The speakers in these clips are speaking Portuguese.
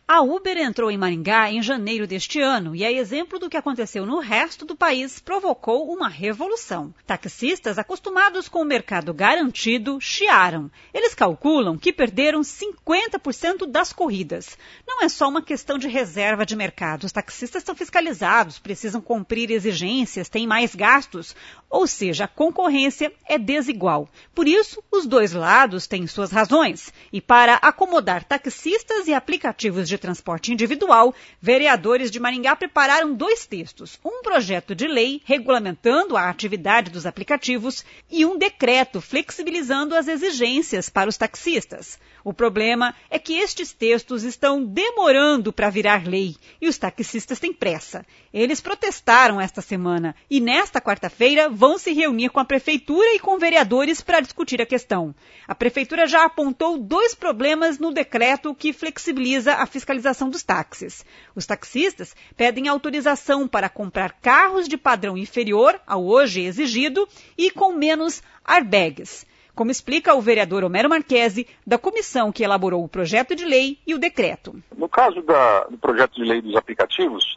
A Uber entrou em Maringá em janeiro deste ano e, a exemplo do que aconteceu no resto do país, provocou uma revolução. Taxistas acostumados com o mercado garantido chiaram. Eles calculam que perderam 50% das corridas. Não é só uma questão de reserva de mercado. Os taxistas são fiscalizados, precisam cumprir exigências, têm mais gastos. Ou seja, a concorrência é desigual. Por isso, os dois lados têm suas razões. E para acomodar taxistas e aplicativos de transporte individual, vereadores de Maringá prepararam 2 textos, um projeto de lei regulamentando a atividade dos aplicativos e um decreto flexibilizando as exigências para os taxistas. O problema é que estes textos estão demorando para virar lei e os taxistas têm pressa. Eles protestaram esta semana e nesta quarta-feira vão se reunir com a prefeitura e com vereadores para discutir a questão. A prefeitura já apontou 2 problemas no decreto que flexibiliza a fiscalização dos táxis. Os taxistas pedem autorização para comprar carros de padrão inferior ao hoje exigido e com menos airbags, como explica o vereador Homero Marchesi, da comissão que elaborou o projeto de lei e o decreto. No caso do projeto de lei dos aplicativos,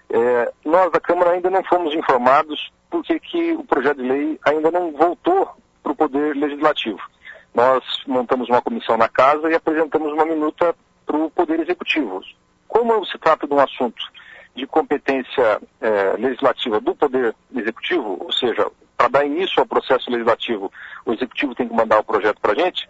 nós da Câmara ainda não fomos informados porque que o projeto de lei ainda não voltou para o Poder Legislativo. Nós montamos uma comissão na Casa e apresentamos uma minuta para o Poder Executivo. Como se trata de um assunto de competência legislativa do Poder Executivo, ou seja, para dar início ao processo legislativo, o Executivo tem que mandar o projeto para a gente,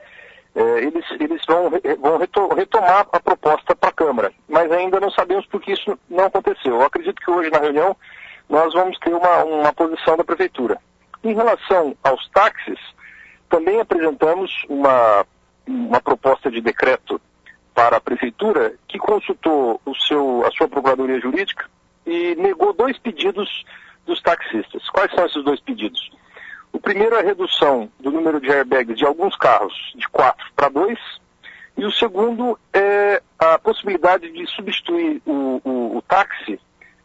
eles vão retomar a proposta para a Câmara, mas ainda não sabemos por que isso não aconteceu. Eu acredito que hoje na reunião nós vamos ter uma posição da Prefeitura. Em relação aos táxis, também apresentamos uma proposta de decreto para a Prefeitura que consultou a sua Procuradoria Jurídica e negou 2 pedidos dos taxistas. Quais são esses 2 pedidos? O primeiro é a redução do número de airbags de alguns carros de 4 para 2, e o segundo é a possibilidade de substituir o táxi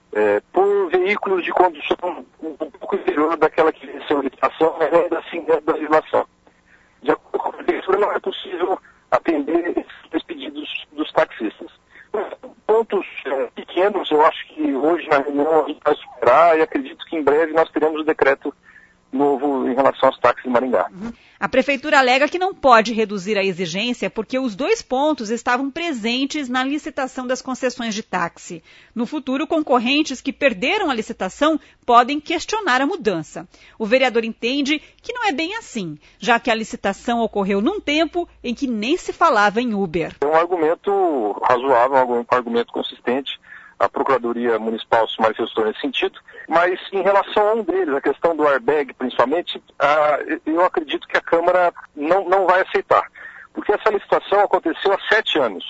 por veículos de condução um pouco inferior daquela que venceu a licitação, mas ainda assim dentro da legislação. De acordo com a Prefeitura, não é possível atender esses pedidos dos taxistas. Pontos pequenos, eu acho que hoje na reunião a gente vai superar e acredito que em breve nós teremos o decreto novo em relação aos táxis de Maringá. A Prefeitura alega que não pode reduzir a exigência porque os 2 pontos estavam presentes na licitação das concessões de táxi. No futuro, concorrentes que perderam a licitação podem questionar a mudança. O vereador entende que não é bem assim, já que a licitação ocorreu num tempo em que nem se falava em Uber. É um argumento razoável, um argumento consistente. A Procuradoria Municipal se manifestou nesse sentido, mas em relação a um deles, a questão do airbag principalmente, eu acredito que a Câmara não vai aceitar, porque essa licitação aconteceu há 7 anos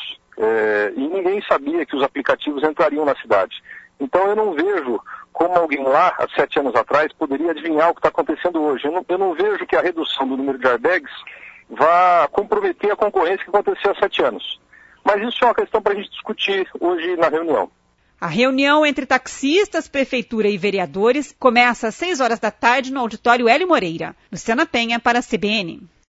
e ninguém sabia que os aplicativos entrariam na cidade. Então eu não vejo como alguém lá, há 7 anos atrás, poderia adivinhar o que está acontecendo hoje. Eu não vejo que a redução do número de airbags vá comprometer a concorrência que aconteceu há 7 anos. Mas isso é uma questão para a gente discutir hoje na reunião. A reunião entre taxistas, prefeitura e vereadores começa às 6 horas da tarde no auditório Hélio Moreira. Luciana Penha para a CBN.